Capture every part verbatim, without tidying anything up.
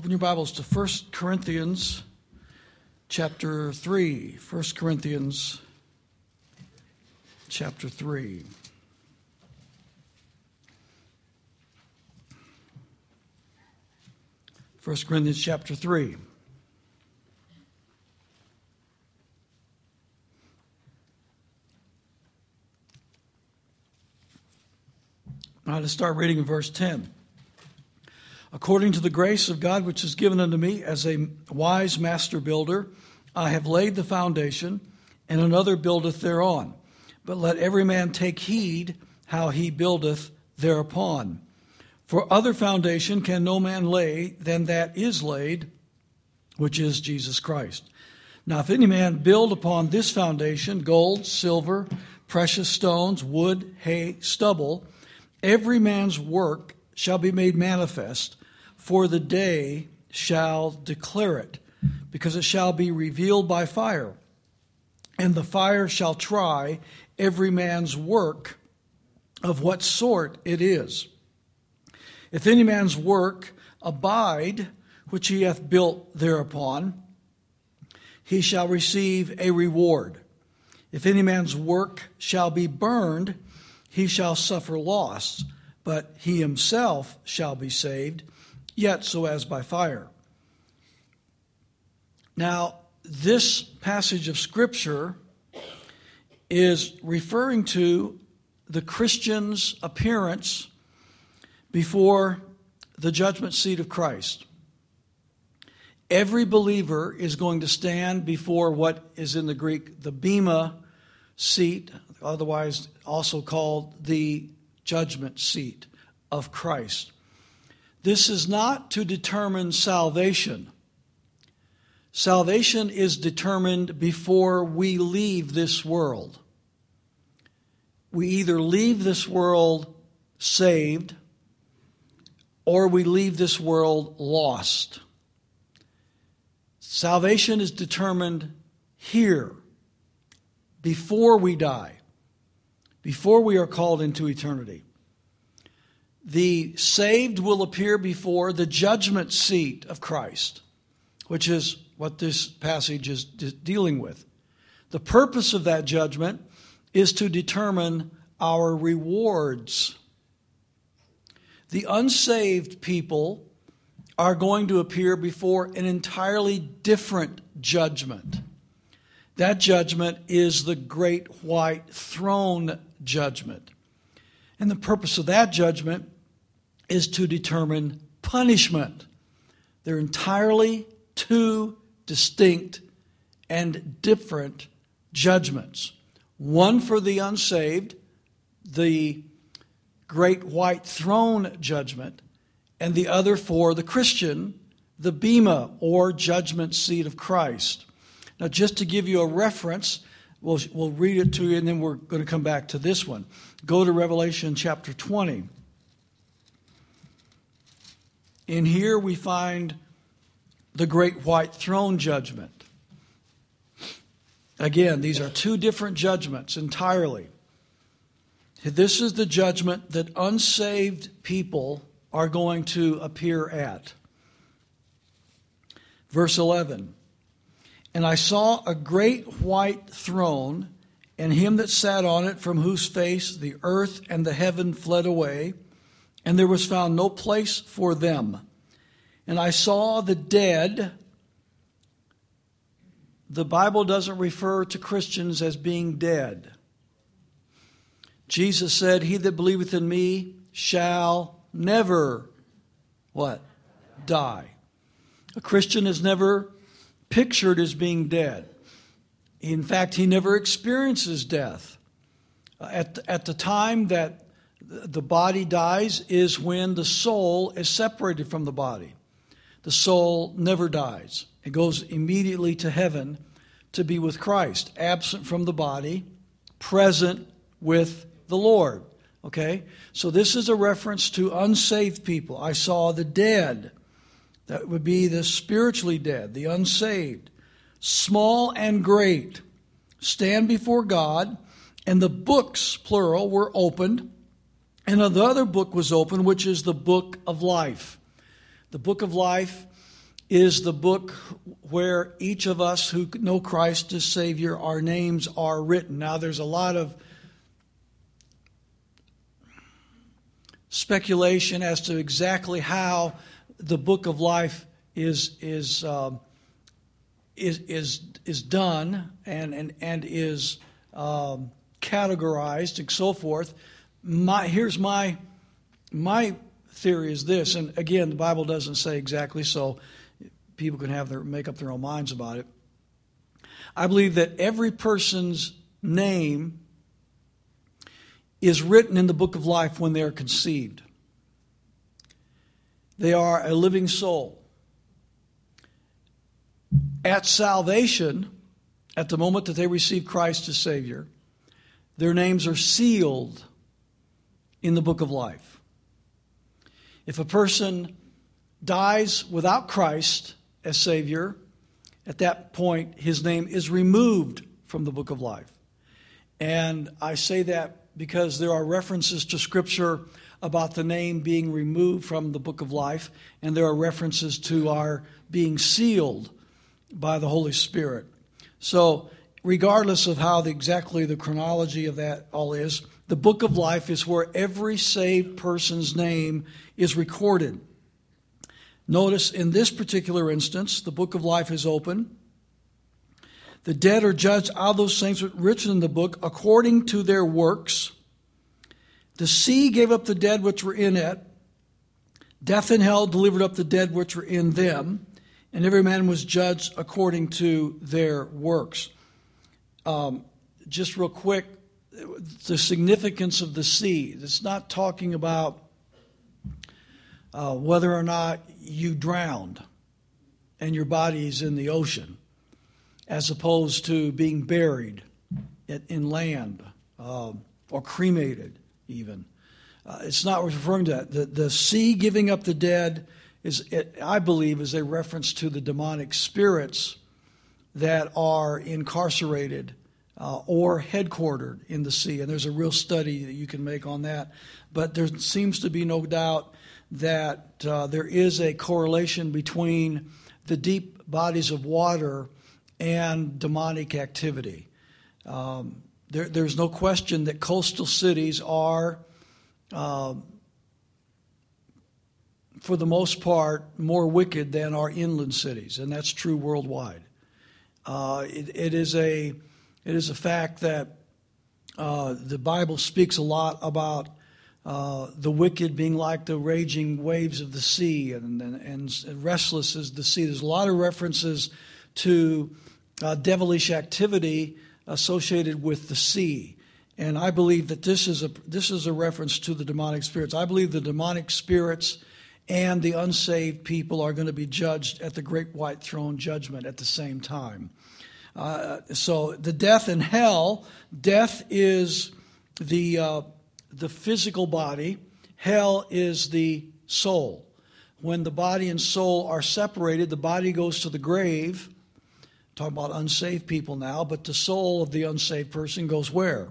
Open your Bibles to First Corinthians chapter three. First Corinthians chapter three. First Corinthians chapter three. Now let's start reading in verse ten. According to the grace of God which is given unto me as a wise master builder, I have laid the foundation, and another buildeth thereon. But let every man take heed how he buildeth thereupon. For other foundation can no man lay than that is laid, which is Jesus Christ. Now if any man build upon this foundation gold, silver, precious stones, wood, hay, stubble, every man's work shall be made manifest, for the day shall declare it, because it shall be revealed by fire. And the fire shall try every man's work of what sort it is. If any man's work abide, which he hath built thereupon, he shall receive a reward. If any man's work shall be burned, he shall suffer loss, but he himself shall be saved, yet so as by fire. Now, this passage of Scripture is referring to the Christian's appearance before the judgment seat of Christ. Every believer is going to stand before what is in the Greek the bema seat, otherwise also called the judgment seat of Christ. This is not to determine salvation. Salvation is determined before we leave this world. We either leave this world saved or we leave this world lost. Salvation is determined here, before we die, before we are called into eternity. The saved will appear before the judgment seat of Christ, which is what this passage is dealing with. The purpose of that judgment is to determine our rewards. The unsaved people are going to appear before an entirely different judgment. That judgment is the great white throne judgment. And the purpose of that judgment is to determine punishment. They're entirely two distinct and different judgments. One for the unsaved, the great white throne judgment, and the other for the Christian, the bema, or judgment seat of Christ. Now, just to give you a reference, we'll, we'll read it to you, and then we're going to come back to this one. Go to Revelation chapter twenty. In here we find the great white throne judgment. Again, these are two different judgments entirely. This is the judgment that unsaved people are going to appear at. Verse eleven. And I saw a great white throne, and him that sat on it, from whose face the earth and the heaven fled away, and there was found no place for them. And I saw the dead. The Bible doesn't refer to Christians as being dead. Jesus said, he that believeth in me shall never, what? Die. A Christian is never pictured as being dead. In fact, he never experiences death. At, at the time that the body dies is when the soul is separated from the body. The soul never dies. It goes immediately to heaven to be with Christ, absent from the body, present with the Lord. Okay? So this is a reference to unsaved people. I saw the dead. That would be the spiritually dead, the unsaved, small and great, stand before God, and the books, plural, were opened, and another book was opened, which is the book of life. The book of life is the book where each of us who know Christ as Savior, our names are written. Now, there's a lot of speculation as to exactly how the book of life is is uh, is is is done and and and is um, categorized and so forth. My here's my my theory is this, and again, the Bible doesn't say exactly, so people can have their make up their own minds about it. I believe that every person's name is written in the book of life when they are conceived. They are a living soul. At salvation, at the moment that they receive Christ as Savior, their names are sealed in the book of life. If a person dies without Christ as Savior, at that point his name is removed from the book of life. And I say that because there are references to Scripture about the name being removed from the book of life, and there are references to our being sealed by the Holy Spirit. So regardless of how the, exactly the chronology of that all is, the book of life is where every saved person's name is recorded. Notice in this particular instance, the book of life is open. The dead are judged out of those things written in the book according to their works. The sea gave up the dead which were in it. Death and hell delivered up the dead which were in them. And every man was judged according to their works. Um, just real quick, the significance of the sea. It's not talking about uh, whether or not you drowned and your body is in the ocean, as opposed to being buried in land uh, or cremated even. Uh, it's not referring to that. The, the sea giving up the dead is, it, I believe, is a reference to the demonic spirits that are incarcerated uh, or headquartered in the sea. And there's a real study that you can make on that. But there seems to be no doubt that uh, there is a correlation between the deep bodies of water and demonic activity. Um, there, there's no question that coastal cities are, uh, for the most part, more wicked than our inland cities, and that's true worldwide. Uh, it, it is a it is a fact that uh, the Bible speaks a lot about uh, the wicked being like the raging waves of the sea, and, and, and restless as the sea. There's a lot of references to Uh, devilish activity associated with the sea. And I believe that this is a this is a reference to the demonic spirits. I believe the demonic spirits and the unsaved people are going to be judged at the great white throne judgment at the same time. Uh, so the death and hell, death is the uh, the physical body, hell is the soul. When the body and soul are separated, the body goes to the grave. Talking about unsaved people now, but the soul of the unsaved person goes where?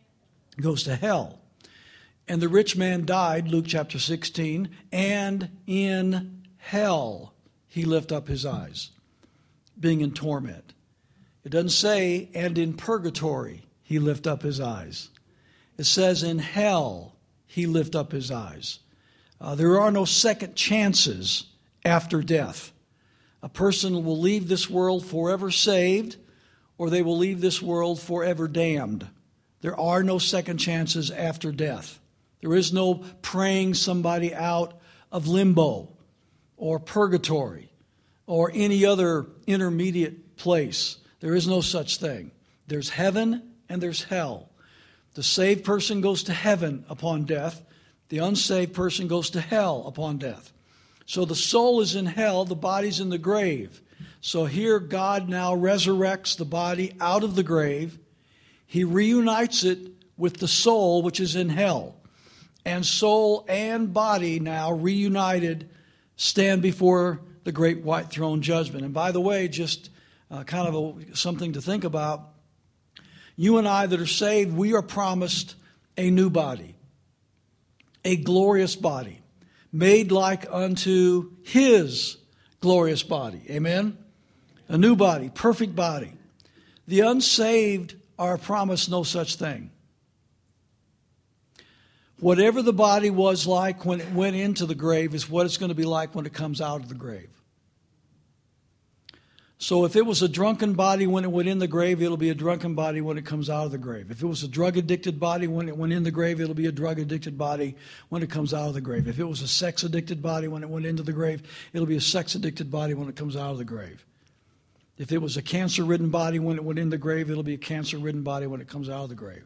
It goes to hell. And the rich man died, Luke chapter sixteen, and in hell he lift up his eyes, being in torment. It doesn't say, and in purgatory he lift up his eyes. It says, in hell he lift up his eyes. Uh, there are no second chances after death. A person will leave this world forever saved, or they will leave this world forever damned. There are no second chances after death. There is no praying somebody out of limbo or purgatory or any other intermediate place. There is no such thing. There's heaven and there's hell. The saved person goes to heaven upon death. The unsaved person goes to hell upon death. So the soul is in hell, the body's in the grave. So here God now resurrects the body out of the grave. He reunites it with the soul, which is in hell. And soul and body now reunited stand before the great white throne judgment. And by the way, just uh, kind of a, something to think about, you and I that are saved, we are promised a new body, a glorious body, made like unto His glorious body. Amen? A new body, perfect body. The unsaved are promised no such thing. Whatever the body was like when it went into the grave is what it's going to be like when it comes out of the grave. So if it was a drunken body when it went in the grave, it'll be a drunken body when it comes out of the grave. If it was a drug-addicted body when it went in the grave, it'll be a drug-addicted body when it comes out of the grave. If it was a sex-addicted body when it went into the grave, it'll be a sex-addicted body when it comes out of the grave. If it was a cancer-ridden body when it went in the grave, it'll be a cancer-ridden body when it comes out of the grave.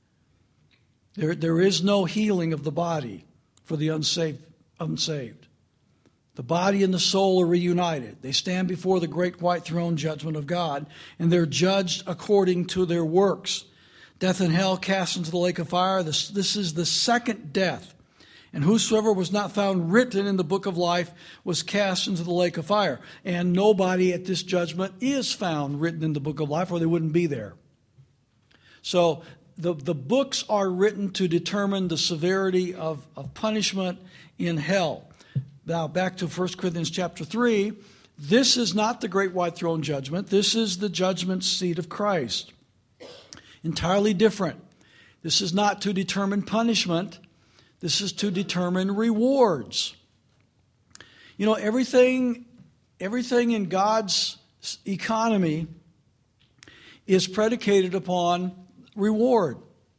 There, there is no healing of the body for the unsaved. unsaved. The body and the soul are reunited. They stand before the great white throne judgment of God, and they're judged according to their works. Death and hell cast into the lake of fire. This, this is the second death. And whosoever was not found written in the book of life was cast into the lake of fire. And nobody at this judgment is found written in the book of life, or they wouldn't be there. So the, the books are written to determine the severity of, of punishment in hell. Now, back to First Corinthians chapter three. This is not the great white throne judgment. This is the judgment seat of Christ. Entirely different. This is not to determine punishment. This is to determine rewards. You know, everything, everything in God's economy is predicated upon reward.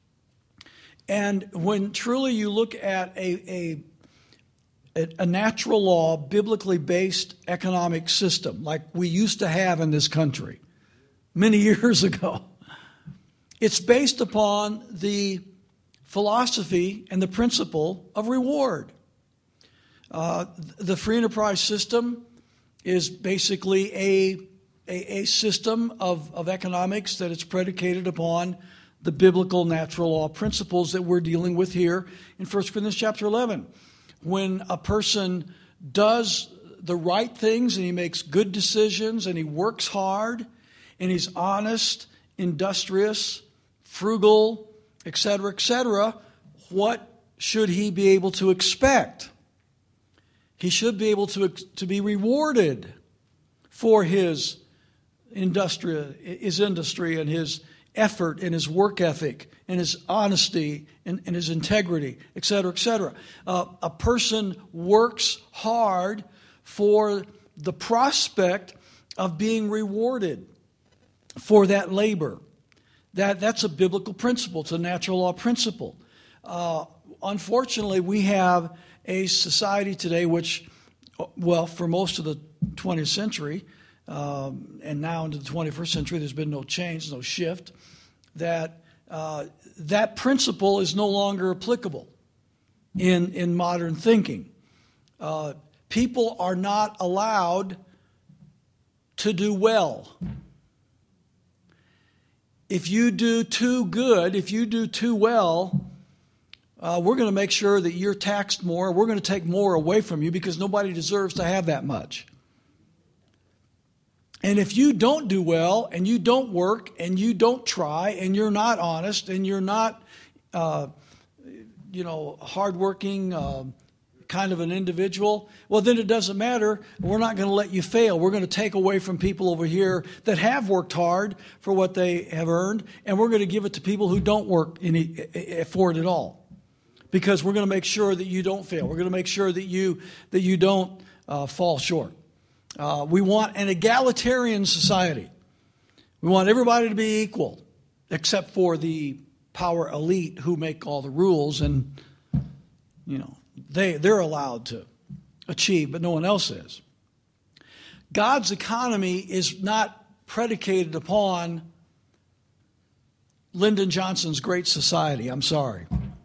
And when truly you look at a, a, a natural law, biblically based economic system like we used to have in this country many years ago, it's based upon the philosophy and the principle of reward. Uh, the free enterprise system is basically a, a, a system of, of economics that is predicated upon the biblical natural law principles that we're dealing with here in First Corinthians chapter eleven. When a person does the right things and he makes good decisions and he works hard and he's honest, industrious, frugal, et cetera, et cetera, what should he be able to expect? He should be able to, to be rewarded for his industry, his industry and his effort and his work ethic and his honesty and, and his integrity, et cetera, et cetera. Uh, a person works hard for the prospect of being rewarded for that labor. That, that's a biblical principle. It's a natural law principle. Uh, unfortunately, we have a society today which, well, for most of the twentieth century, um, and now into the twenty-first century, there's been no change, no shift, that uh, that principle is no longer applicable in, in modern thinking. Uh, people are not allowed to do well. If you do too good, if you do too well, uh, we're going to make sure that you're taxed more. We're going to take more away from you because nobody deserves to have that much. And if you don't do well and you don't work and you don't try and you're not honest and you're not, uh, you know, hardworking, uh, kind of an individual, well, then it doesn't matter. We're not going to let you fail. We're going to take away from people over here that have worked hard for what they have earned, and we're going to give it to people who don't work any, for it at all, because we're going to make sure that you don't fail. We're going to make sure that you that you don't uh, fall short. Uh, we want an egalitarian society. We want everybody to be equal, except for the power elite who make all the rules, and you know. They, they're allowed to achieve, but no one else is. God's economy is not predicated upon Lyndon Johnson's Great Society. I'm sorry.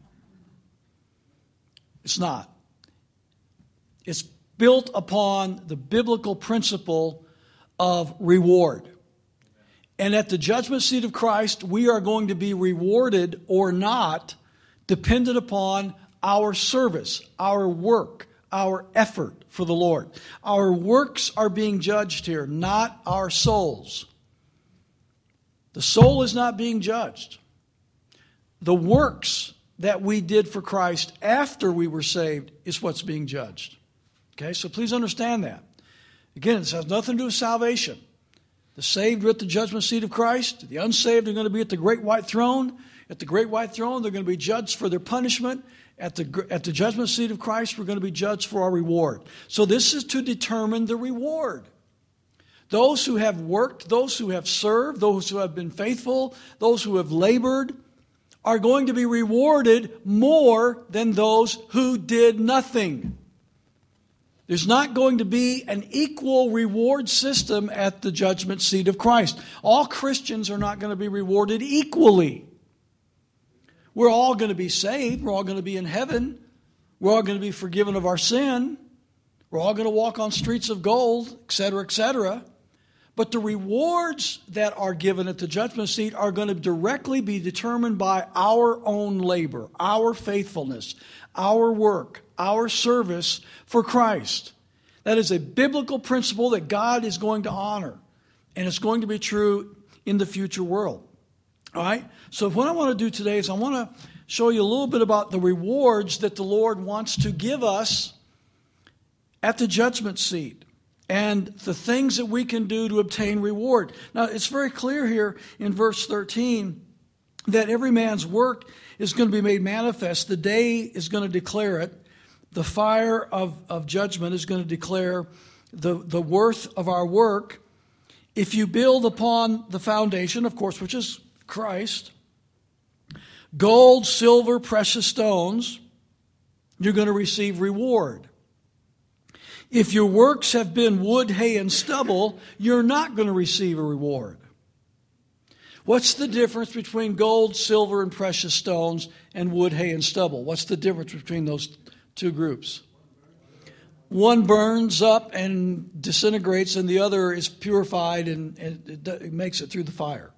It's not. It's built upon the biblical principle of reward. And at the judgment seat of Christ, we are going to be rewarded or not, dependent upon our service, our work, our effort for the Lord. Our works are being judged here, not our souls. The soul is not being judged. The works that we did for Christ after we were saved is what's being judged. Okay, so please understand that. Again, this has nothing to do with salvation. The saved are at the judgment seat of Christ. The unsaved are going to be at the great white throne. At the great white throne, they're going to be judged for their punishment. At the, at the judgment seat of Christ, we're going to be judged for our reward. So this is to determine the reward. Those who have worked, those who have served, those who have been faithful, those who have labored, are going to be rewarded more than those who did nothing. There's not going to be an equal reward system at the judgment seat of Christ. All Christians are not going to be rewarded equally. We're all going to be saved. We're all going to be in heaven. We're all going to be forgiven of our sin. We're all going to walk on streets of gold, et cetera, et cetera. But the rewards that are given at the judgment seat are going to directly be determined by our own labor, our faithfulness, our work, our service for Christ. That is a biblical principle that God is going to honor. And it's going to be true in the future world. All right? So what I want to do today is I want to show you a little bit about the rewards that the Lord wants to give us at the judgment seat and the things that we can do to obtain reward. Now, it's very clear here in verse thirteen that every man's work is going to be made manifest. The day is going to declare it. The fire of, of judgment is going to declare the, the worth of our work. If you build upon the foundation, of course, which is Christ, gold, silver, precious stones, you're going to receive reward. If your works have been wood, hay, and stubble, you're not going to receive a reward. What's the difference between gold, silver, and precious stones and wood, hay, and stubble? What's the difference between those two groups? One burns up and disintegrates, and the other is purified and, and it makes it through the fire.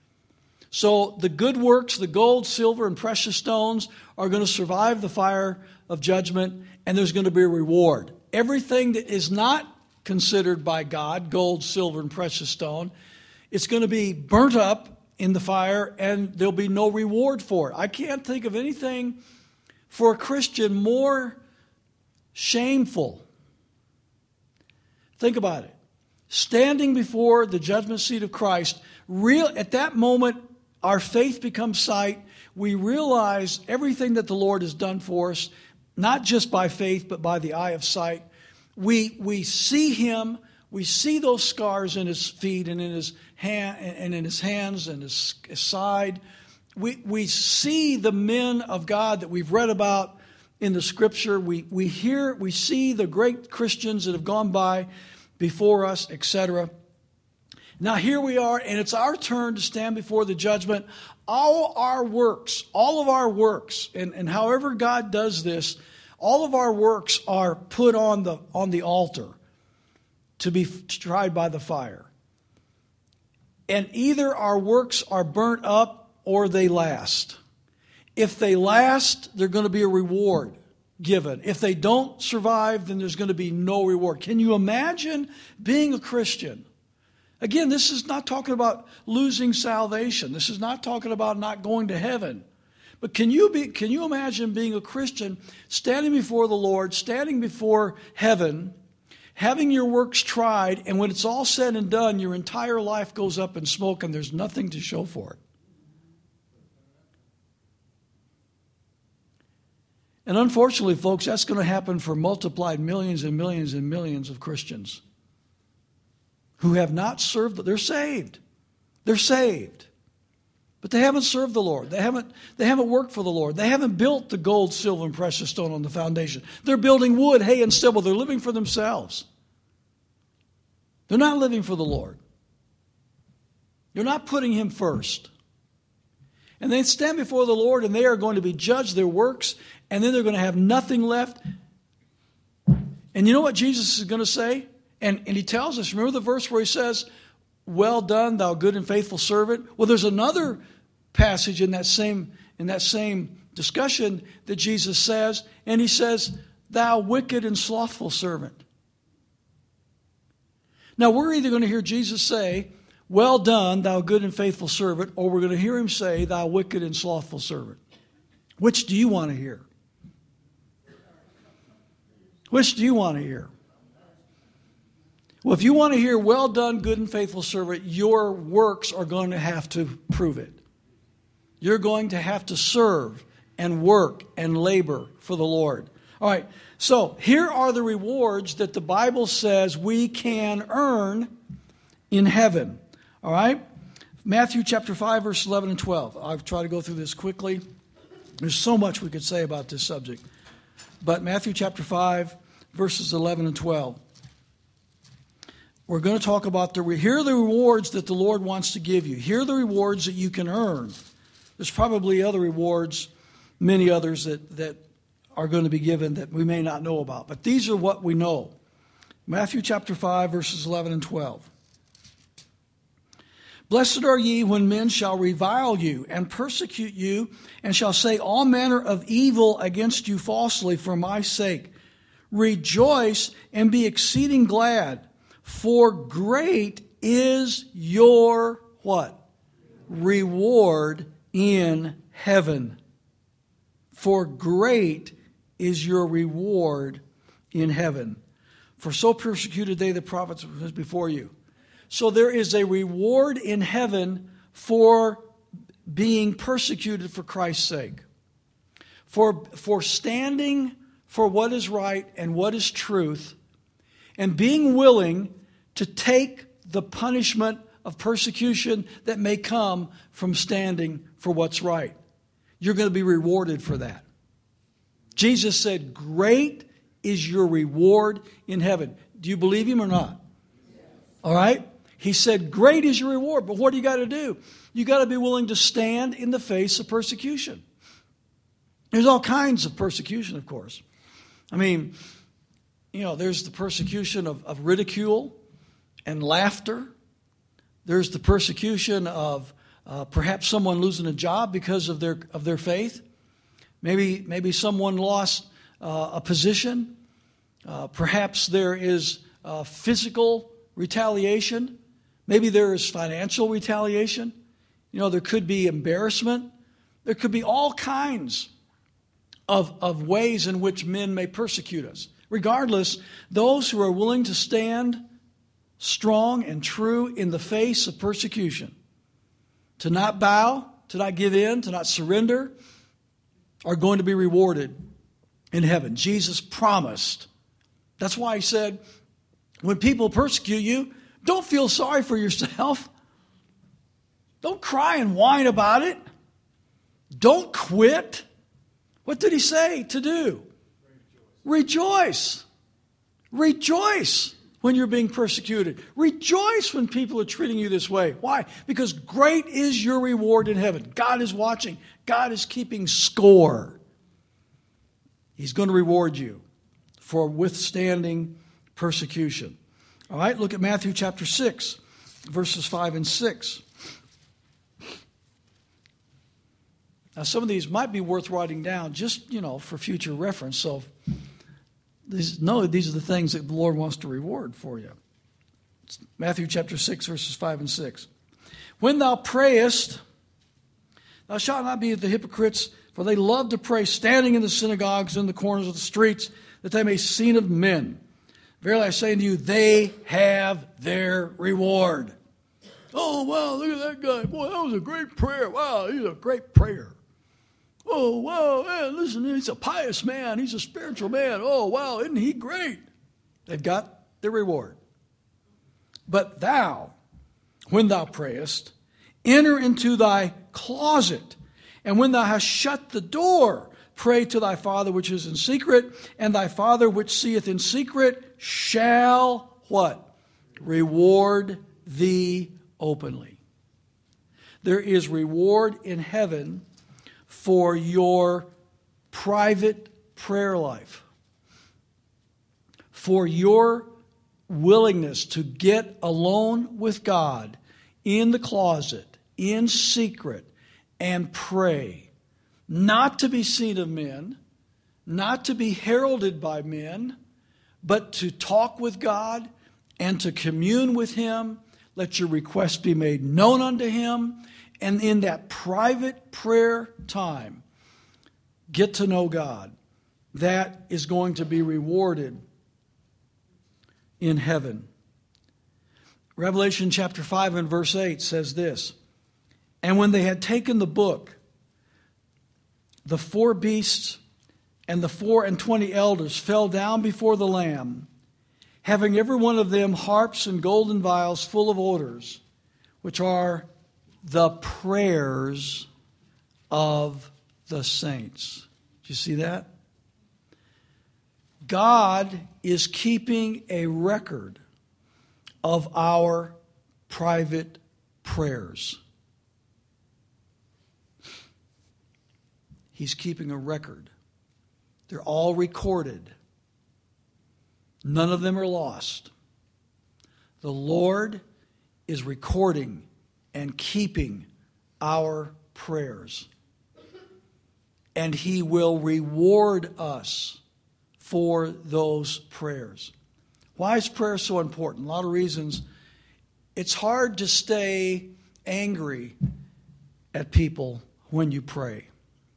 So the good works, the gold, silver, and precious stones are going to survive the fire of judgment, and there's going to be a reward. Everything that is not considered by God, gold, silver, and precious stone, it's going to be burnt up in the fire, and there'll be no reward for it. I can't think of anything for a Christian more shameful. Think about it. Standing before the judgment seat of Christ, real at that moment, our faith becomes sight. We realize everything that the Lord has done for us, not just by faith, but by the eye of sight. We we see Him. We see those scars in His feet and in His hand and in His hands and His, his side. We we see the men of God that we've read about in the Scripture. We we hear we see the great Christians that have gone by before us, et cetera. Now here we are, and it's our turn to stand before the judgment. All our works, all of our works, and, and however God does this, all of our works are put on the on the altar to be tried by the fire. And either our works are burnt up or they last. If they last, there's going to be a reward given. If they don't survive, then there's going to be no reward. Can you imagine being a Christian? Again, this is not talking about losing salvation. This is not talking about not going to heaven. But can you be? Can you imagine being a Christian, standing before the Lord, standing before heaven, having your works tried, and when it's all said and done, your entire life goes up in smoke and there's nothing to show for it? And unfortunately, folks, that's going to happen for multiplied millions and millions and millions of Christians who have not served. They're saved. They're saved. But they haven't served the Lord. They haven't, they haven't worked for the Lord. They haven't built the gold, silver, and precious stone on the foundation. They're building wood, hay, and stubble. They're living for themselves. They're not living for the Lord. They're not putting Him first. And they stand before the Lord, and they are going to be judged their works, and then they're going to have nothing left. And you know what Jesus is going to say? And, and He tells us, remember the verse where He says, "Well done, thou good and faithful servant"? Well, there's another passage in that same in that same discussion that Jesus says, and He says, "Thou wicked and slothful servant." Now, we're either going to hear Jesus say, "Well done, thou good and faithful servant," or we're going to hear Him say, "Thou wicked and slothful servant." Which do you want to hear? Which do you want to hear? Well, if you want to hear, well done, good and faithful servant, your works are going to have to prove it. You're going to have to serve and work and labor for the Lord. All right, so here are the rewards that the Bible says we can earn in heaven. All right? Matthew chapter five, verse eleven and twelve. I'll try to go through this quickly. There's so much we could say about this subject. But Matthew chapter five, verses eleven and twelve. We're going to talk about the, here are the rewards that the Lord wants to give you. Here are the rewards that you can earn. There's probably other rewards, many others that, that are going to be given that we may not know about. But these are what we know. Matthew chapter five, verses eleven and twelve. Blessed are ye when men shall revile you and persecute you, and shall say all manner of evil against you falsely for my sake. Rejoice and be exceeding glad, for great is your what? Reward in heaven. For great is your reward in heaven. For so persecuted they the prophets was before you. So there is a reward in heaven for being persecuted for Christ's sake. For, for standing for what is right and what is truth, and being willing to take the punishment of persecution that may come from standing for what's right. You're going to be rewarded for that. Jesus said, great is your reward in heaven. Do you believe him or not? All right? He said, great is your reward. But what do you got to do? You got to be willing to stand in the face of persecution. There's all kinds of persecution, of course. I mean, you know, there's the persecution of, of ridicule and laughter. There's the persecution of uh, perhaps someone losing a job because of their of their faith. Maybe maybe someone lost uh, a position. Uh, perhaps there is uh, physical retaliation. Maybe there is financial retaliation. You know, there could be embarrassment. There could be all kinds of, of ways in which men may persecute us. Regardless, those who are willing to stand strong and true in the face of persecution, to not bow, to not give in, to not surrender, are going to be rewarded in heaven. Jesus promised. That's why he said, when people persecute you, don't feel sorry for yourself. Don't cry and whine about it. Don't quit. What did he say to do? Rejoice. Rejoice when you're being persecuted. Rejoice when people are treating you this way. Why? Because great is your reward in heaven. God is watching. God is keeping score. He's going to reward you for withstanding persecution. All right, look at Matthew chapter six, verses five and six. Now, some of these might be worth writing down just, you know, for future reference. So, these, no, these are the things that the Lord wants to reward for you. It's Matthew chapter six, verses five and six. When thou prayest, thou shalt not be as the hypocrites, for they love to pray standing in the synagogues and in the corners of the streets, that they may be seen of men. Verily I say unto you, they have their reward. Oh, wow, look at that guy. Boy, that was a great prayer. Wow, he's a great prayer. Oh, wow, man, listen, he's a pious man. He's a spiritual man. Oh, wow, isn't he great? They've got their reward. But thou, when thou prayest, enter into thy closet, and when thou hast shut the door, pray to thy Father which is in secret, and thy Father which seeth in secret shall, what? Reward thee openly. There is reward in heaven for your private prayer life, for your willingness to get alone with God in the closet, in secret, and pray. Not to be seen of men, not to be heralded by men, but to talk with God and to commune with Him. Let your requests be made known unto Him. And in that private prayer time, get to know God. That is going to be rewarded in heaven. Revelation chapter five and verse eight says this, "And when they had taken the book, the four beasts and the four and twenty elders fell down before the Lamb, having every one of them harps and golden vials full of odors, which are the prayers of the saints." Do you see that? God is keeping a record of our private prayers. He's keeping a record. They're all recorded. None of them are lost. The Lord is recording and keeping our prayers. And He will reward us for those prayers. Why is prayer so important? A lot of reasons. It's hard to stay angry at people when you pray.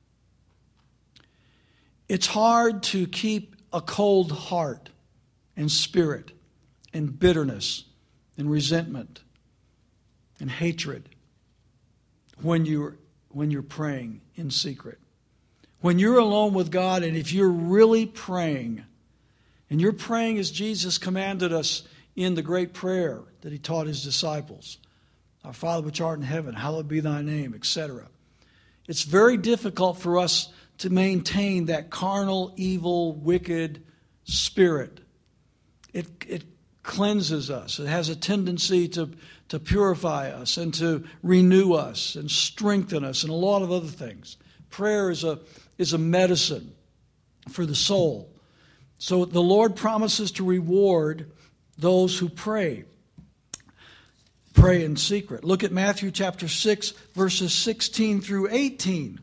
It's hard to keep a cold heart and spirit and bitterness and resentment and hatred when you're, when you're praying in secret. When you're alone with God, and if you're really praying, and you're praying as Jesus commanded us in the great prayer that He taught His disciples, "Our Father which art in heaven, hallowed be thy name," et cetera. It's very difficult for us to maintain that carnal, evil, wicked spirit. It, it cleanses us. It has a tendency to, to purify us and to renew us and strengthen us and a lot of other things. Prayer is a, is a medicine for the soul. So the Lord promises to reward those who pray. Pray in secret. Look at Matthew chapter six, verses sixteen through eighteen.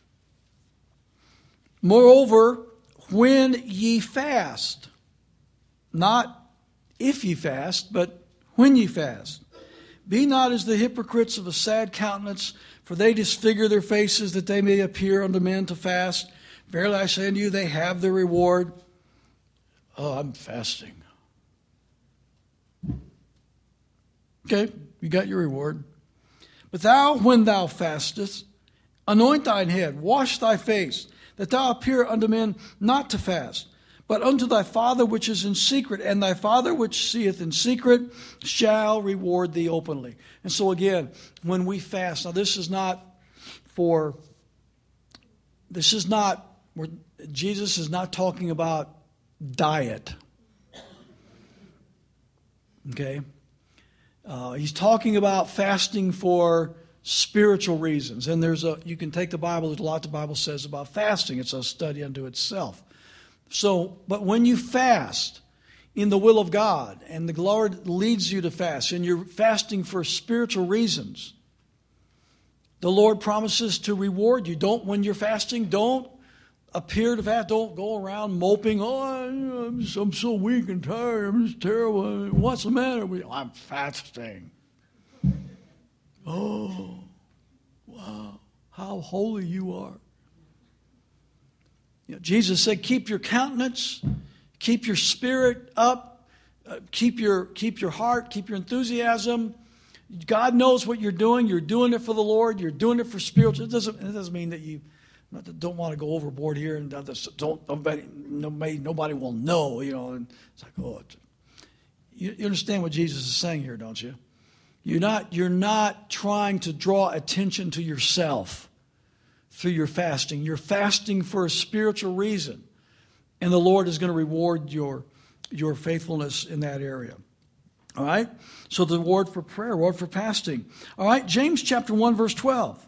"Moreover, when ye fast," not if ye fast, but when ye fast, "be not as the hypocrites of a sad countenance, for they disfigure their faces that they may appear unto men to fast. Verily I say unto you, they have their reward." Oh, I'm fasting. Okay, you got your reward. "But thou, when thou fastest, anoint thine head, wash thy face, that thou appear unto men not to fast, but unto thy Father which is in secret, and thy Father which seeth in secret shall reward thee openly." And so again, when we fast, now this is not for, this is not, Jesus is not talking about diet. Okay? Uh, he's talking about fasting for spiritual reasons. And there's a, you can take the Bible, there's a lot the Bible says about fasting. It's a study unto itself. So, but when you fast in the will of God, and the Lord leads you to fast, and you're fasting for spiritual reasons, the Lord promises to reward you. Don't, when you're fasting, don't appear to fast. Don't go around moping, "Oh, I'm, I'm so weak and tired. I'm just terrible. What's the matter with you?" "I'm fasting." Oh, wow, how holy you are. You know, Jesus said, keep your countenance, keep your spirit up, uh, keep your keep your heart, keep your enthusiasm. God knows what you're doing. You're doing it for the Lord. You're doing it for spiritual. It doesn't, it doesn't mean that you don't want to go overboard here and don't nobody nobody nobody will know. You know, and it's like, oh, it's, you, you understand what Jesus is saying here, don't you? You're not you're not trying to draw attention to yourself through your fasting. You're fasting for a spiritual reason, and the Lord is going to reward your your faithfulness in that area. All right? So the reward for prayer, reward for fasting. All right, James chapter one, verse twelve.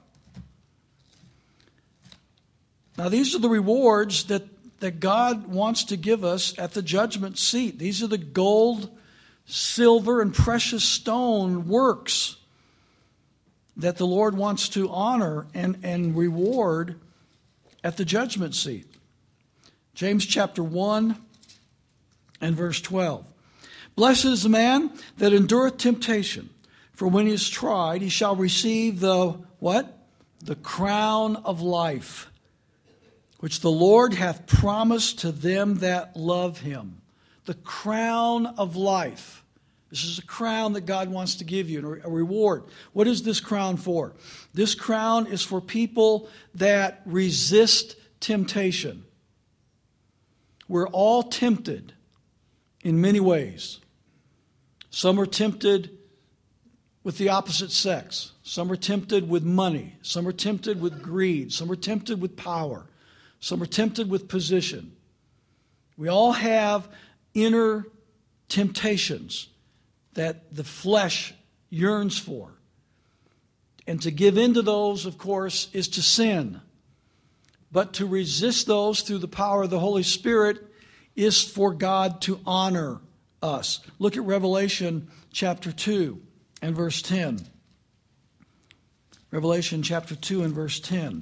Now these are the rewards that, that God wants to give us at the judgment seat. These are the gold, silver, and precious stone works that the Lord wants to honor and, and reward at the judgment seat. James chapter one and verse twelve. Blessed is the man that endureth temptation, for when he is tried, he shall receive the, what? The crown of life, which the Lord hath promised to them that love him. The crown of life. This is a crown that God wants to give you, a reward. What is this crown for? This crown is for people that resist temptation. We're all tempted in many ways. Some are tempted with the opposite sex. Some are tempted with money. Some are tempted with greed. Some are tempted with power. Some are tempted with position. We all have inner temptations that the flesh yearns for. And to give in to those, of course, is to sin. But to resist those through the power of the Holy Spirit is for God to honor us. Look at Revelation chapter two and verse ten. Revelation chapter two and verse ten.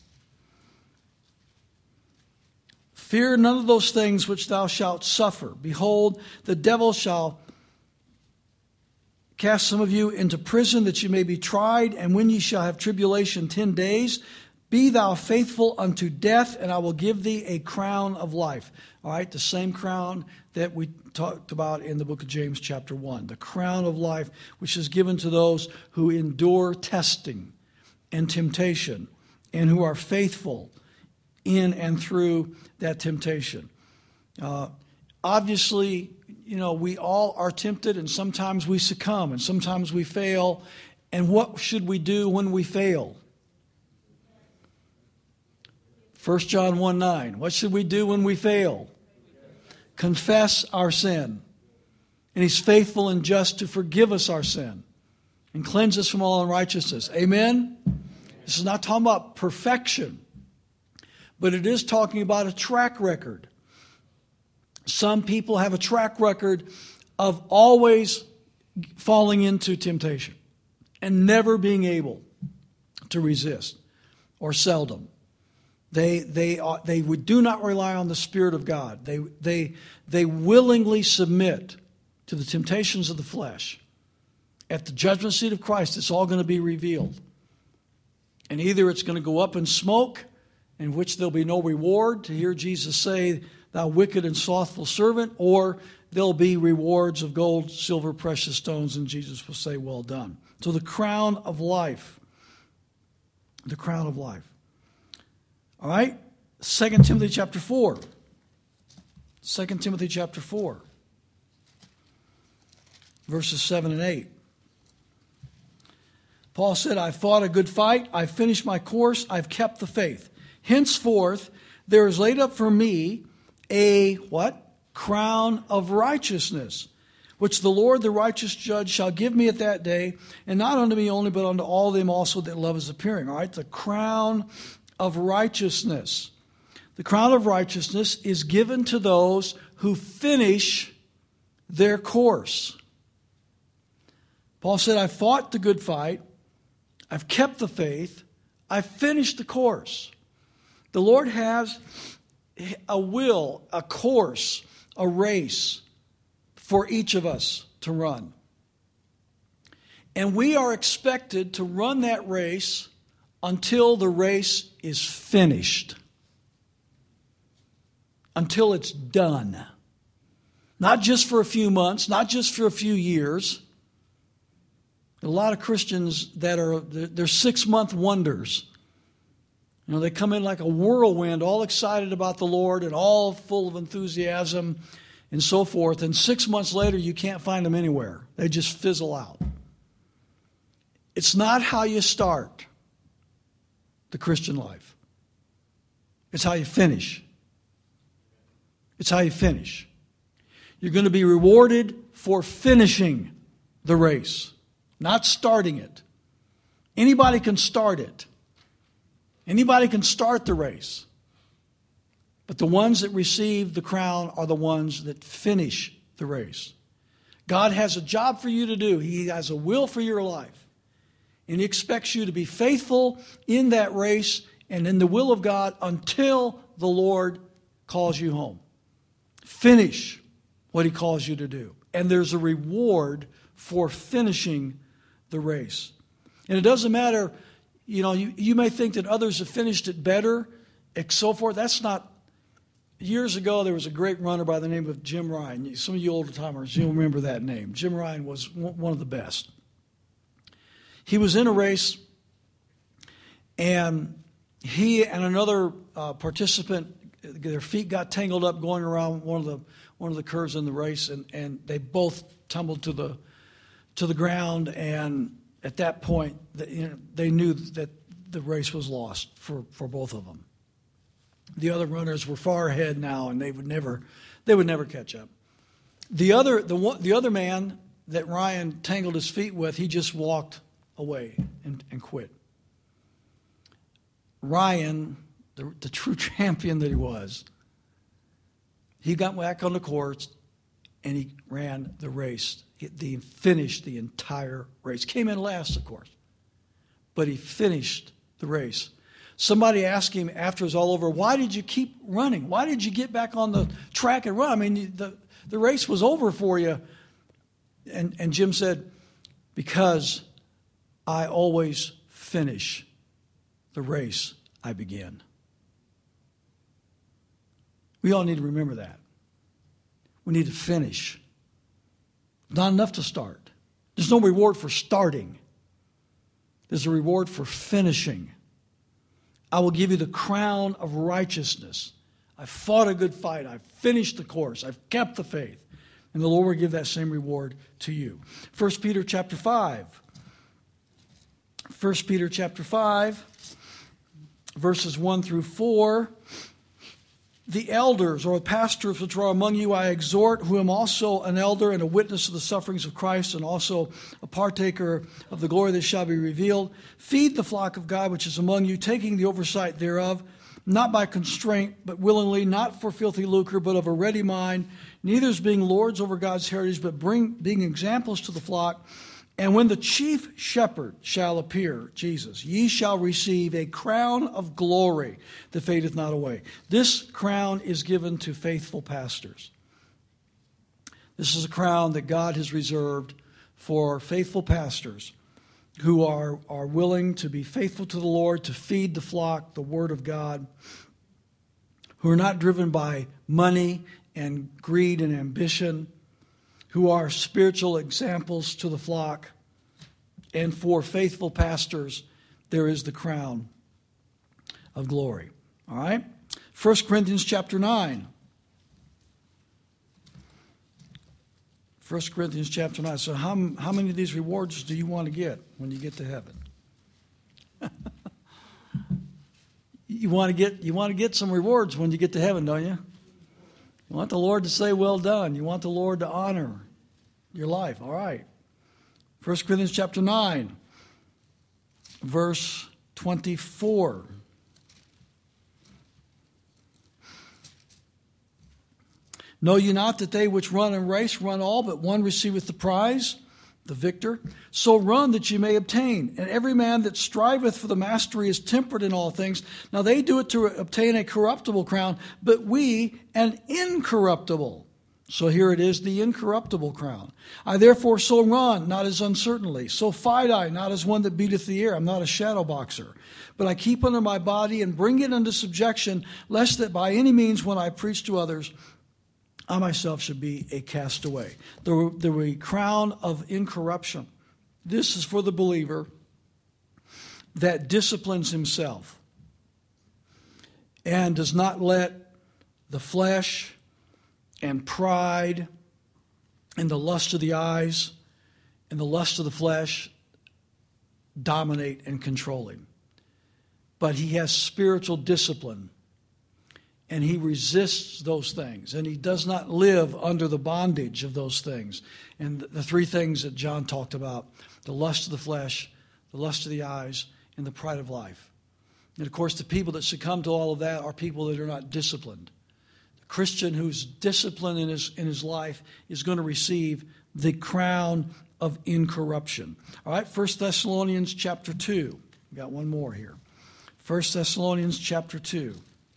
Fear none of those things which thou shalt suffer. Behold, the devil shall cast some of you into prison, that you may be tried, and when ye shall have tribulation ten days, be thou faithful unto death, and I will give thee a crown of life. All right, the same crown that we talked about in the book of James chapter one. The crown of life, which is given to those who endure testing and temptation, and who are faithful in and through that temptation. Uh, obviously, you know, we all are tempted, and sometimes we succumb, and sometimes we fail. And what should we do when we fail? First John one nine. What should we do when we fail? Confess our sin. And He's faithful and just to forgive us our sin and cleanse us from all unrighteousness. Amen? This is not talking about perfection, but it is talking about a track record. Some people have a track record of always falling into temptation and never being able to resist, or seldom. They they are, they would do not rely on the Spirit of God. They they they willingly submit to the temptations of the flesh. At the judgment seat of Christ, it's all going to be revealed. And either it's going to go up in smoke, in which there'll be no reward, to hear Jesus say, thou wicked and slothful servant, or there'll be rewards of gold, silver, precious stones, and Jesus will say, well done. So the crown of life. The crown of life. All right? Second Timothy chapter four. Second Timothy chapter four. Verses seven and eight. Paul said, I've fought a good fight. I've finished my course. I've kept the faith. Henceforth, there is laid up for me a, what? Crown of righteousness, which the Lord, the righteous judge, shall give me at that day, and not unto me only, but unto all them also that love his appearing. All right, the crown of righteousness. The crown of righteousness is given to those who finish their course. Paul said, I fought the good fight. I've kept the faith. I've finished the course. The Lord has a will, a course, a race for each of us to run. And we are expected to run that race until the race is finished. Until it's done. Not just for a few months, not just for a few years. A lot of Christians that are, they're six-month wonders. You know, they come in like a whirlwind, all excited about the Lord and all full of enthusiasm and so forth. And six months later, you can't find them anywhere. They just fizzle out. It's not how you start the Christian life. It's how you finish. It's how you finish. You're going to be rewarded for finishing the race, not starting it. Anybody can start it. Anybody can start the race. But the ones that receive the crown are the ones that finish the race. God has a job for you to do. He has a will for your life. And He expects you to be faithful in that race and in the will of God until the Lord calls you home. Finish what He calls you to do. And there's a reward for finishing the race. And it doesn't matter, you know, you, you may think that others have finished it better and so forth. That's not, years ago, there was a great runner by the name of Jim Ryan. Some of you older timers, you'll remember that name. Jim Ryan was one of the best. He was in a race, and he and another uh, participant, their feet got tangled up going around one of the one of the curves in the race, and, and they both tumbled to the to the ground. And at that point, the, you know, they knew that the race was lost for, for both of them. The other runners were far ahead now, and they would never they would never catch up. The other the one, the other man that Ryan tangled his feet with, he just walked away and, and quit. Ryan, the, the true champion that he was, he got back on the course and he ran the race. He finished the entire race. Came in last, of course, but he finished the race. Somebody asked him after it was all over, why did you keep running? Why did you get back on the track and run? I mean, the, the race was over for you. And, and Jim said, because I always finish the race I begin. We all need to remember that. We need to finish. Not enough to start. There's no reward for starting. There's a reward for finishing. I will give you the crown of righteousness. I've fought a good fight. I've finished the course. I've kept the faith. And the Lord will give that same reward to you. First Peter chapter five. First Peter chapter five, verses one through four. The elders or pastors which are among you I exhort, who am also an elder and a witness of the sufferings of Christ, and also a partaker of the glory that shall be revealed. Feed the flock of God which is among you, taking the oversight thereof, not by constraint, but willingly, not for filthy lucre, but of a ready mind, neither as being lords over God's heritage, but bring, being examples to the flock. And when the chief shepherd shall appear, Jesus, ye shall receive a crown of glory that fadeth not away. This crown is given to faithful pastors. This is a crown that God has reserved for faithful pastors who are, are willing to be faithful to the Lord, to feed the flock, the Word of God, who are not driven by money and greed and ambition, who are spiritual examples to the flock. And for faithful pastors, there is the crown of glory. All right? First Corinthians chapter nine. First Corinthians chapter nine. So how, how many of these rewards do you want to get when you get to heaven? you want to get you want to get some rewards when you get to heaven, don't you? You want the Lord to say, well done. You want the Lord to honor your life. All right. First Corinthians chapter nine, verse twenty-four. Know ye not that they which run a race run all, but one receiveth the prize, the victor? So run that ye may obtain. And every man that striveth for the mastery is temperate in all things. Now they do it to obtain a corruptible crown, but we an incorruptible. So here it is, the incorruptible crown. I therefore so run, not as uncertainly. So fight I, not as one that beateth the air. I'm not a shadow boxer. But I keep under my body and bring it unto subjection, lest that by any means when I preach to others, I myself should be a castaway. The, the crown of incorruption. This is for the believer that disciplines himself and does not let the flesh and pride and the lust of the eyes and the lust of the flesh dominate and control him. But he has spiritual discipline. And he resists those things. And he does not live under the bondage of those things. And the three things that John talked about, the lust of the flesh, the lust of the eyes, and the pride of life. And of course, the people that succumb to all of that are people that are not disciplined. The Christian who's disciplined in his, in his life is going to receive the crown of incorruption. All right, First Thessalonians chapter two. We've got one more here. First Thessalonians chapter two.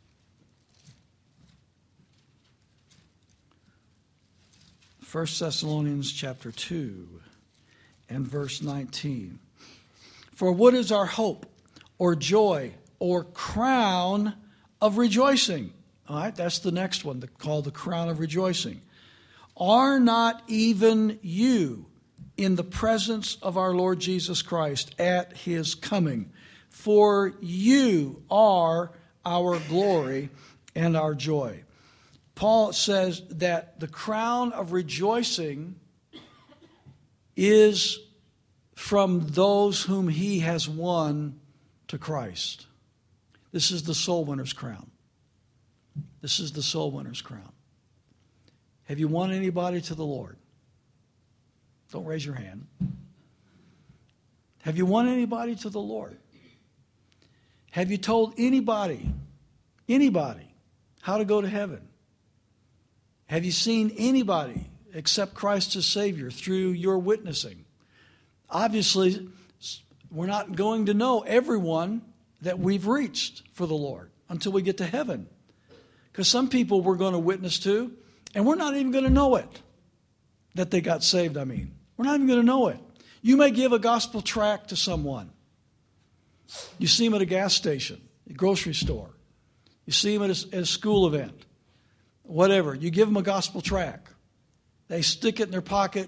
First Thessalonians chapter two and verse nineteen. For what is our hope or joy or crown of rejoicing? All right, that's the next one, called the crown of rejoicing. Are not even you in the presence of our Lord Jesus Christ at his coming? For you are our glory and our joy. Paul says that the crown of rejoicing is from those whom he has won to Christ. This is the soul winner's crown. This is the soul winner's crown. Have you won anybody to the Lord? Don't raise your hand. Have you won anybody to the Lord? Have you told anybody, anybody, how to go to heaven? Have you seen anybody accept Christ as Savior through your witnessing? Obviously, we're not going to know everyone that we've reached for the Lord until we get to heaven. Because some people we're going to witness to, and we're not even going to know it, that they got saved, I mean. We're not even going to know it. You may give a gospel tract to someone. You see them at a gas station, a grocery store. You see them at a, at a school event, whatever. You give them a gospel tract. They stick it in their pocket,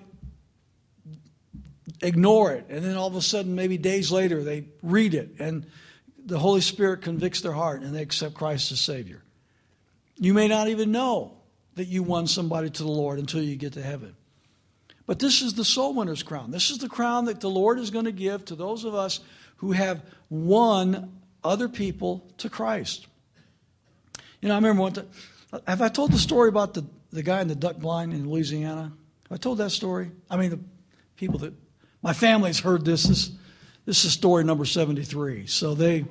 ignore it, and then all of a sudden, maybe days later, they read it, and the Holy Spirit convicts their heart, and they accept Christ as Savior. You may not even know that you won somebody to the Lord until you get to heaven. But this is the soul winner's crown. This is the crown that the Lord is going to give to those of us who have won other people to Christ. You know, I remember one time, have I told the story about the, the guy in the duck blind in Louisiana? Have I told that story? I mean, the people that, my family's heard this. This, this is story number seventy-three. So they,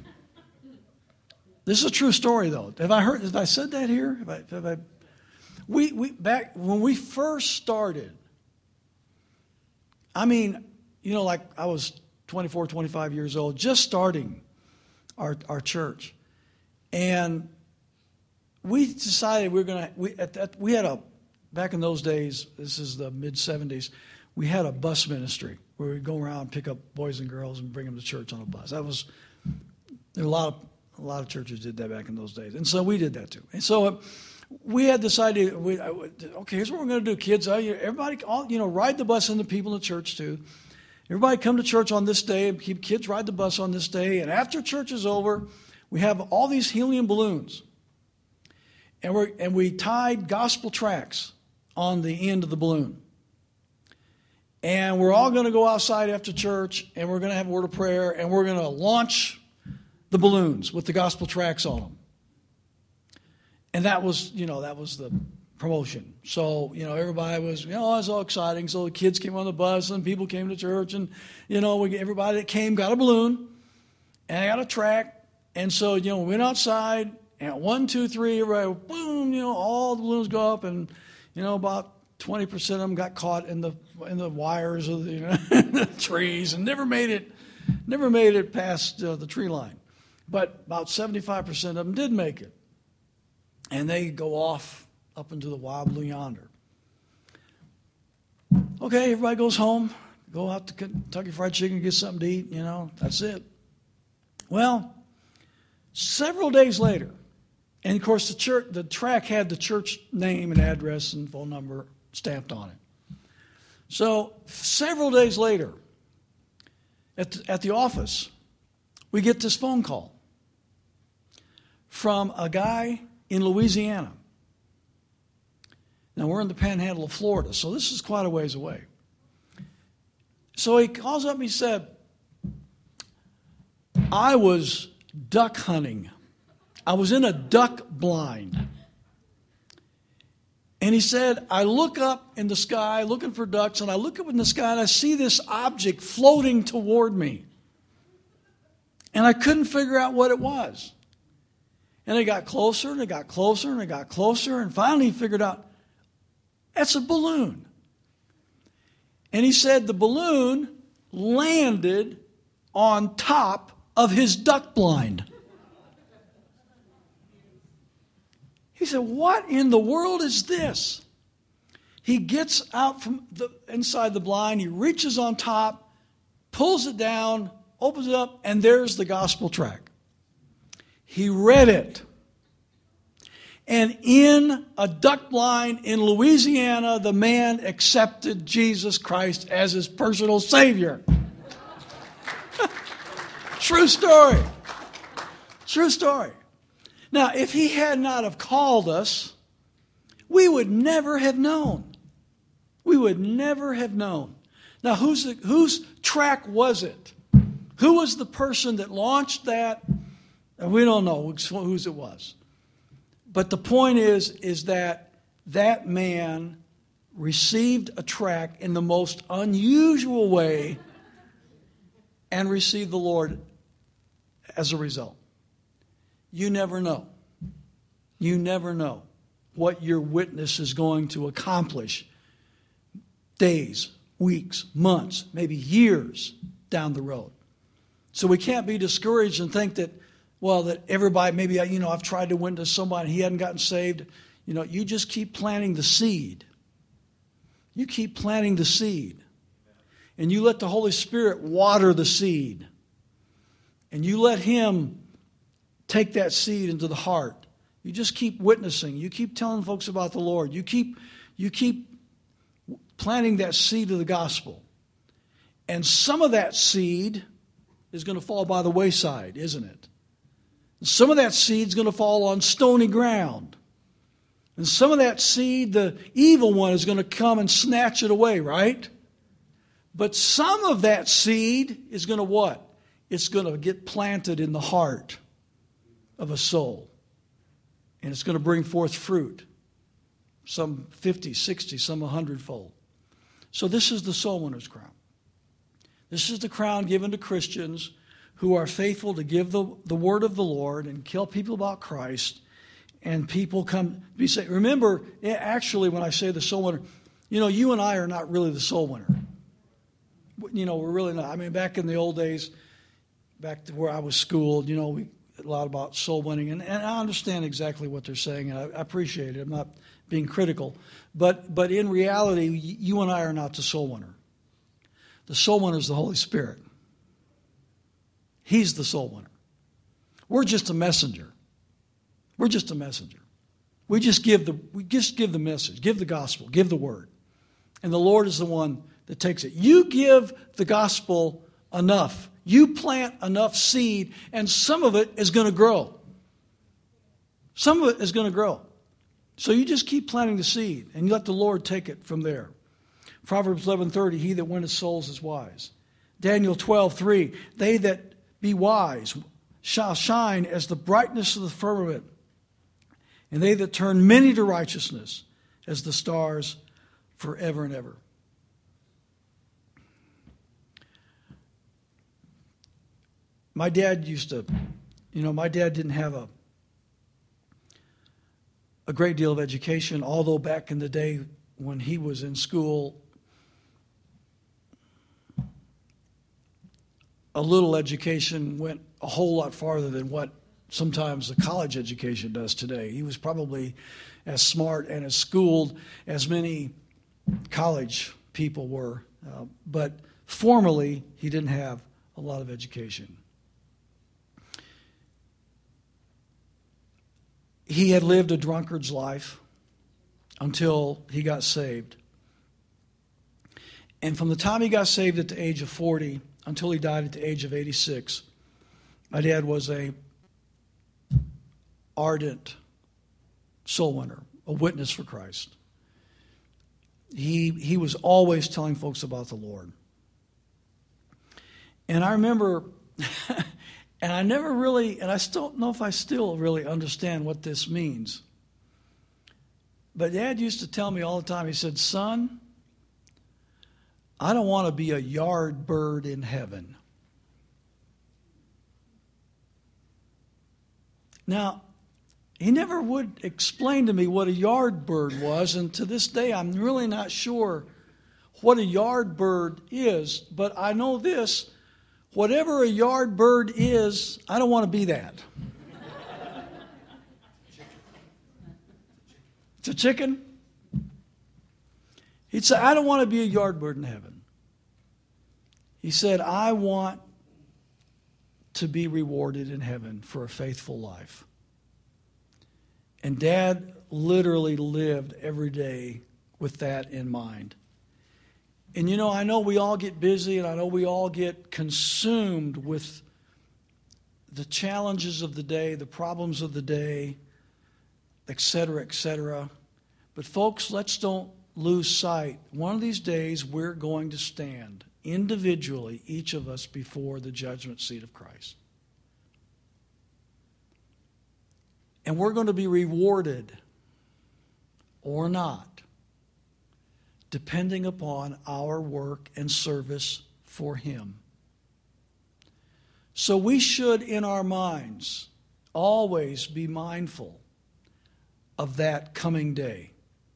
this is a true story though. Have I heard, have I said that here? Have I, have I, we, we, back when we first started, I mean, you know, like I was twenty-four, twenty-five years old, just starting our our church. And we decided we were going to, we, at that, we had a, back in those days, this is the mid seventies, we had a bus ministry where we'd go around and pick up boys and girls and bring them to church on a bus. That was, there were a lot of, a lot of churches did that back in those days. And so we did that too. And so uh, we had decided, we, okay, here's what we're going to do, kids. Everybody, all, you know, ride the bus and the people in the church too. Everybody come to church on this day. Keep kids ride the bus on this day. And after church is over, we have all these helium balloons. And, we're, and we tied gospel tracts on the end of the balloon. And we're all going to go outside after church, and we're going to have a word of prayer, and we're going to launch the balloons with the gospel tracts on them. And that was, you know, that was the promotion. So, you know, everybody was, you know, it was all exciting. So the kids came on the bus, and people came to church, and, you know, we, everybody that came got a balloon, and I got a tract. And so, you know, we went outside, and one, two, three, everybody, boom, you know, all the balloons go up, and, you know, about twenty percent of them got caught in the in the wires of the, you know, the trees and never made it, never made it past uh, the tree line. But about seventy-five percent of them did make it. And they go off up into the wild blue yonder. Okay, everybody goes home, go out to Kentucky Fried Chicken, get something to eat, you know, that's it. Well, several days later, and of course the church, the track had the church name and address and phone number stamped on it. So several days later, at the, at the office, we get this phone call from a guy in Louisiana. Now, we're in the panhandle of Florida, so this is quite a ways away. So he calls up and he said, I was duck hunting. I was in a duck blind. And he said, I look up in the sky looking for ducks, and I look up in the sky and I see this object floating toward me. And I couldn't figure out what it was. And it got closer, and it got closer, and it got closer, and finally he figured out, that's a balloon. And he said the balloon landed on top of his duck blind. He said, what in the world is this? He gets out from the inside the blind, he reaches on top, pulls it down, opens it up, and there's the gospel tract. He read it. And in a duck blind in Louisiana, the man accepted Jesus Christ as his personal Savior. True story. True story. Now, if he had not have called us, we would never have known. We would never have known. Now, whose, whose track was it? Who was the person that launched that? We don't know whose it was. But the point is, is that that man received a track in the most unusual way and received the Lord as a result. You never know. You never know what your witness is going to accomplish days, weeks, months, maybe years down the road. So we can't be discouraged and think that, well, that everybody, maybe, you know, I've tried to witness somebody, he hadn't gotten saved. You know, you just keep planting the seed. You keep planting the seed. And you let the Holy Spirit water the seed. And you let Him take that seed into the heart. You just keep witnessing. You keep telling folks about the Lord. You keep, you keep planting that seed of the gospel. And some of that seed is going to fall by the wayside, isn't it? And some of that seed is going to fall on stony ground. And some of that seed, the evil one is going to come and snatch it away, right? But some of that seed is going to what? It's going to get planted in the heart of a soul. And it's going to bring forth fruit. Some fifty, sixty, some one hundred fold. So this is the soul winner's crown. This is the crown given to Christians who are faithful to give the, the word of the Lord and tell people about Christ. And people come to be saved. Remember, actually, when I say the soul winner, you know, you and I are not really the soul winner. You know, we're really not. I mean, back in the old days, back to where I was schooled, you know, we a lot about soul winning. And, and I understand exactly what they're saying, and I, I appreciate it. I'm not being critical. But, but in reality, you and I are not the soul winner. The soul winner is the Holy Spirit. He's the soul winner. We're just a messenger. We're just a messenger. We just give the we just give the message, give the gospel, give the word. And the Lord is the one that takes it. You give the gospel enough. You plant enough seed, and some of it is going to grow. Some of it is going to grow. So you just keep planting the seed, and you let the Lord take it from there. Proverbs eleven thirty, he that winneth souls is wise. Daniel twelve three, they that be wise shall shine as the brightness of the firmament, and they that turn many to righteousness as the stars forever and ever. My dad used to, you know, my dad didn't have a a great deal of education, although back in the day when he was in school, a little education went a whole lot farther than what sometimes a college education does today. He was probably as smart and as schooled as many college people were, uh, but formally he didn't have a lot of education. He had lived a drunkard's life until he got saved. And from the time he got saved at the age of forty until he died at the age of eighty-six, my dad was a ardent soul winner, a witness for Christ. He, he was always telling folks about the Lord. And I remember... And I never really, and I still don't know if I still really understand what this means. But Dad used to tell me all the time, he said, son, I don't want to be a yard bird in heaven. Now, he never would explain to me what a yard bird was, and to this day I'm really not sure what a yard bird is, but I know this. Whatever a yard bird is, I don't want to be that. It's a chicken. He'd say, I don't want to be a yard bird in heaven. He said, I want to be rewarded in heaven for a faithful life. And Dad literally lived every day with that in mind. And you know, I know we all get busy, and I know we all get consumed with the challenges of the day, the problems of the day, et cetera, et cetera. But folks, let's don't lose sight. One of these days, we're going to stand individually, each of us, before the judgment seat of Christ. And we're going to be rewarded or not, depending upon our work and service for Him. So we should, in our minds, always be mindful of that coming day.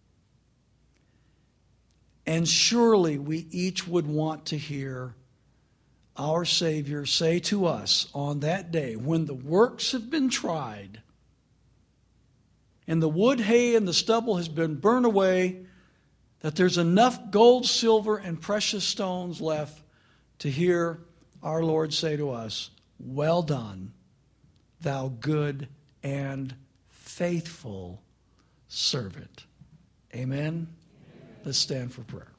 And surely we each would want to hear our Savior say to us on that day, when the works have been tried, and the wood, hay, and the stubble has been burned away, that there's enough gold, silver, and precious stones left to hear our Lord say to us, "Well done, thou good and faithful servant." Amen? Let's stand for prayer.